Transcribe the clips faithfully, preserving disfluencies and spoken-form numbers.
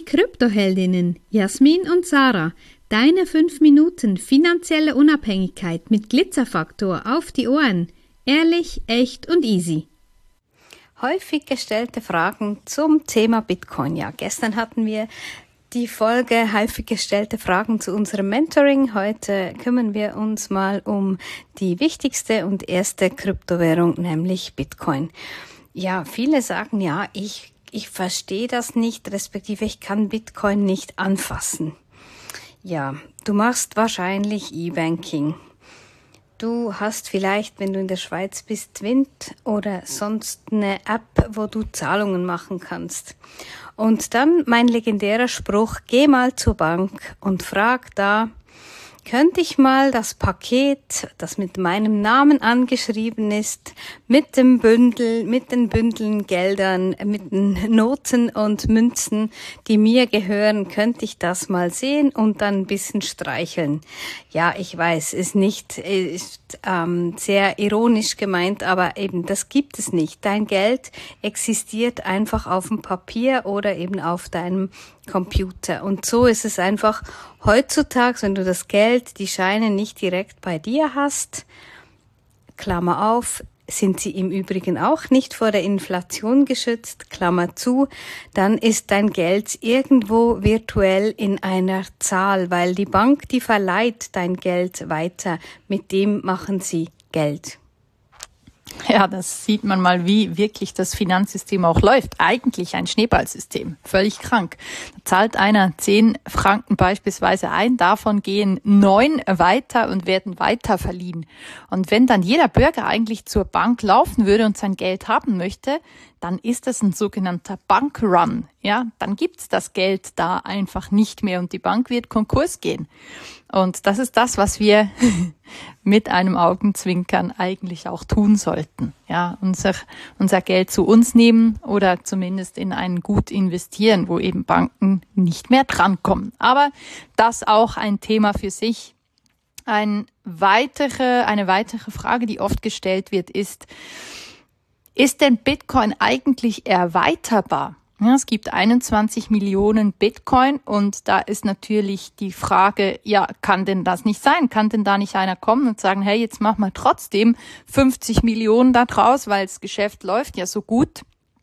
Kryptoheldinnen Jasmin und Sarah. Deine fünf Minuten finanzielle Unabhängigkeit mit Glitzerfaktor auf die Ohren. Ehrlich, echt und easy. Häufig gestellte Fragen zum Thema Bitcoin. Ja, gestern hatten wir die Folge häufig gestellte Fragen zu unserem Mentoring. Heute kümmern wir uns mal um die wichtigste und erste Kryptowährung, nämlich Bitcoin. Ja, viele sagen, ja, ich, ich verstehe das nicht, respektive ich kann Bitcoin nicht anfassen. Ja, du machst wahrscheinlich E-Banking. Du hast vielleicht, wenn du in der Schweiz bist, Twint oder sonst eine App, wo du Zahlungen machen kannst. Und dann mein legendärer Spruch, geh mal zur Bank und frag da, könnte ich mal das Paket, das mit meinem Namen angeschrieben ist, mit dem Bündel, mit den Bündeln Geldern, mit den Noten und Münzen, die mir gehören, könnte ich das mal sehen und dann ein bisschen streicheln. Ja, ich weiß, ist nicht, ist ähm, sehr ironisch gemeint, aber eben das gibt es nicht. Dein Geld existiert einfach auf dem Papier oder eben auf deinem Computer. Und so ist es einfach heutzutage, wenn du das Geld, die Scheine nicht direkt bei dir hast, Klammer auf, sind sie im Übrigen auch nicht vor der Inflation geschützt, Klammer zu, dann ist dein Geld irgendwo virtuell in einer Zahl, weil die Bank, die verleiht dein Geld weiter, mit dem machen sie Geld. Ja, das sieht man mal, wie wirklich das Finanzsystem auch läuft. Eigentlich ein Schneeballsystem, völlig krank. Da zahlt einer zehn Franken beispielsweise ein, davon gehen neun weiter und werden weiter verliehen. Und wenn dann jeder Bürger eigentlich zur Bank laufen würde und sein Geld haben möchte, dann ist das ein sogenannter Bankrun. Ja, dann gibt's das Geld da einfach nicht mehr und die Bank wird Konkurs gehen. Und das ist das, was wir mit einem Augenzwinkern eigentlich auch tun sollten. Ja, unser, unser Geld zu uns nehmen oder zumindest in einen Gut investieren, wo eben Banken nicht mehr drankommen. Aber das auch ein Thema für sich. Ein weitere, eine weitere Frage, die oft gestellt wird, ist, ist denn Bitcoin eigentlich erweiterbar? Ja, es gibt einundzwanzig Millionen Bitcoin und da ist natürlich die Frage, ja, kann denn das nicht sein? Kann denn da nicht einer kommen und sagen, hey, jetzt machen wir trotzdem fünfzig Millionen da draus, weil das Geschäft läuft ja so gut?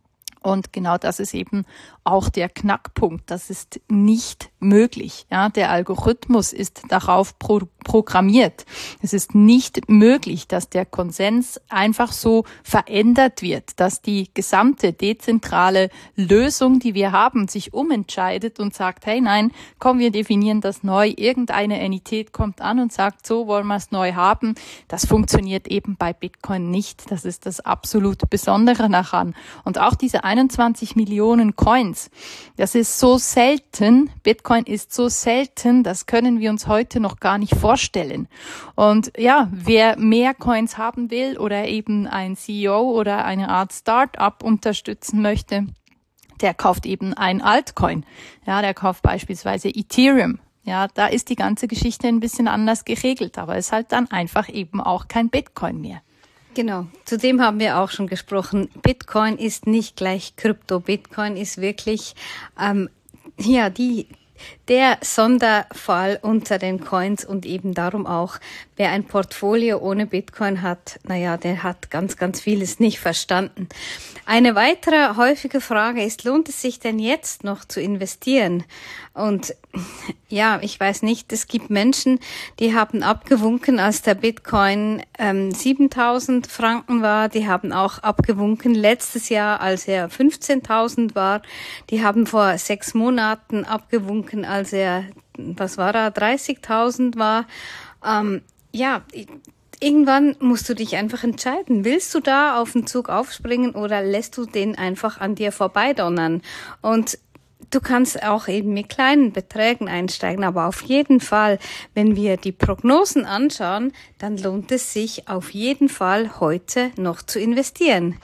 Und genau das ist eben auch der Knackpunkt. Das ist nicht möglich. Ja, der Algorithmus ist darauf pro- programmiert. Es ist nicht möglich, dass der Konsens einfach so verändert wird, dass die gesamte dezentrale Lösung, die wir haben, sich umentscheidet und sagt, hey, nein, komm, wir definieren das neu. Irgendeine Entität kommt an und sagt, so wollen wir es neu haben. Das funktioniert eben bei Bitcoin nicht. Das ist das absolut Besondere daran. Und auch diese einundzwanzig Millionen Coins, das ist so selten, Bitcoin ist so selten, das können wir uns heute noch gar nicht vorstellen. Und ja, wer mehr Coins haben will oder eben ein C E O oder eine Art Start-up unterstützen möchte, der kauft eben ein Altcoin. Ja, der kauft beispielsweise Ethereum. Ja, da ist die ganze Geschichte ein bisschen anders geregelt, aber es ist halt dann einfach eben auch kein Bitcoin mehr. Genau, zudem haben wir auch schon gesprochen. Bitcoin ist nicht gleich Krypto. Bitcoin ist wirklich ähm, ja die der Sonderfall unter den Coins und eben darum auch, wer ein Portfolio ohne Bitcoin hat, naja, der hat ganz, ganz vieles nicht verstanden. Eine weitere häufige Frage ist, lohnt es sich denn jetzt noch zu investieren? Und ja, ich weiß nicht, es gibt Menschen, die haben abgewunken, als der Bitcoin ähm, siebentausend Franken war. Die haben auch abgewunken letztes Jahr, als er fünfzehntausend war. Die haben vor sechs Monaten abgewunken, als er, was war er, dreißigtausend war. Ähm, ja, irgendwann musst du dich einfach entscheiden. Willst du da auf den Zug aufspringen oder lässt du den einfach an dir vorbeidonnern? Und du kannst auch eben mit kleinen Beträgen einsteigen, aber auf jeden Fall, wenn wir die Prognosen anschauen, dann lohnt es sich auf jeden Fall heute noch zu investieren.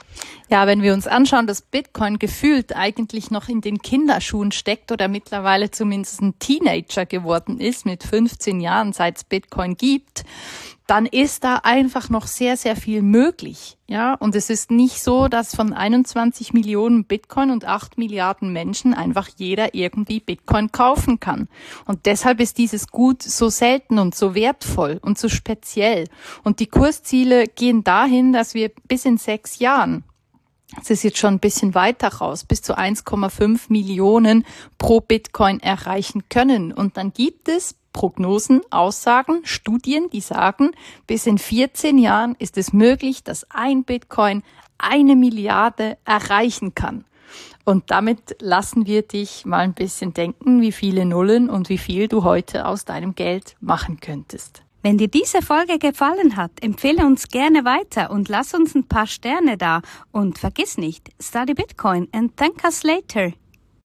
Ja, wenn wir uns anschauen, dass Bitcoin gefühlt eigentlich noch in den Kinderschuhen steckt oder mittlerweile zumindest ein Teenager geworden ist mit fünfzehn Jahren, seit es Bitcoin gibt, dann ist da einfach noch sehr, sehr viel möglich. Ja, und es ist nicht so, dass von einundzwanzig Millionen Bitcoin und acht Milliarden Menschen einfach jeder irgendwie Bitcoin kaufen kann. Und deshalb ist dieses Gut so selten und so wertvoll und so speziell. Und die Kursziele gehen dahin, dass wir bis in sechs Jahren, es ist jetzt schon ein bisschen weiter raus, bis zu eins Komma fünf Millionen pro Bitcoin erreichen können. Und dann gibt es Prognosen, Aussagen, Studien, die sagen, bis in vierzehn Jahren ist es möglich, dass ein Bitcoin eine Milliarde erreichen kann. Und damit lassen wir dich mal ein bisschen denken, wie viele Nullen und wie viel du heute aus deinem Geld machen könntest. Wenn dir diese Folge gefallen hat, empfehle uns gerne weiter und lass uns ein paar Sterne da. Und vergiss nicht, study Bitcoin and thank us later.